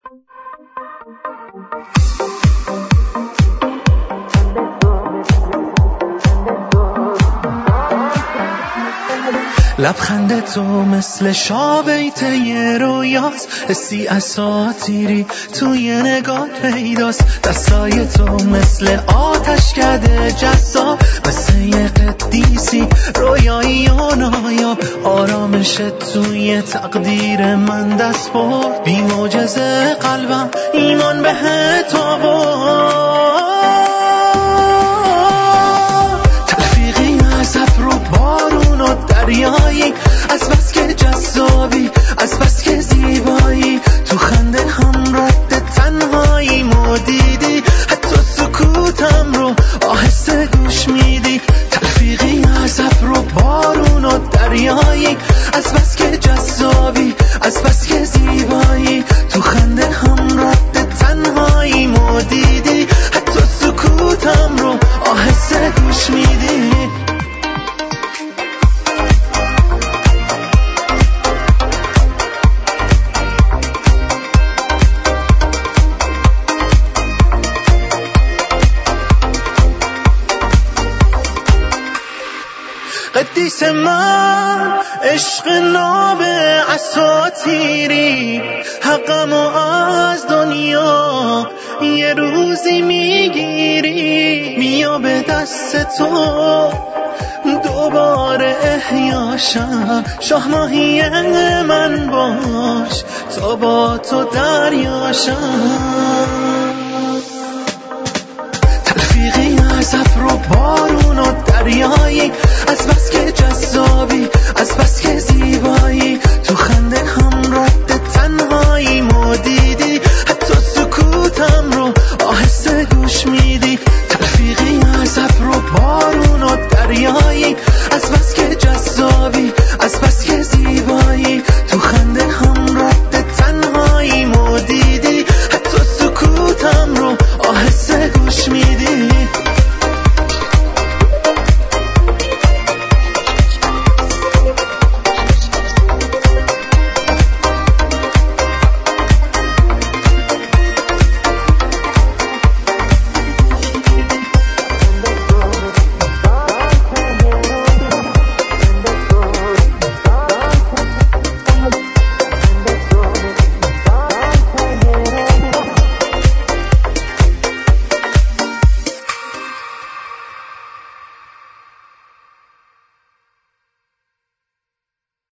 لبخند تو مثل شابیت یه رویاست، حسی اساطیری توی نگاه پیداست. دستای تو مثل آتش کده جذاب، مثل یه قدیسی رویایی و نایاب. آرامش توی تقدیر من دست برد، بی معجزه قلبم ایمان بهت آورد. تلفیقی از ابر و بارون و دریایی، از بس که جذابی، از بس که زیبایی. تو خنده هم رد تنهایی مدیدی، حتی سکوتم رو آهسته گوش میدی. تلفیقی از ابر و بارون و دریایی، از بس که جذابی، از بس که زیبایی. تو خنده هم رد تنهایی مدیدی، حتی سکوتم رو آهسته گوش میدی. قدیس من عشق ناب اساطیری، حقمو از دنیا یه روزی میگیری. میا به دست تو دوباره احیاشم، شاه ماهی من باش تا با تو دریاشم. تلفیقی از ابر و بارون و دریایی، از بس که جذابی، از بس که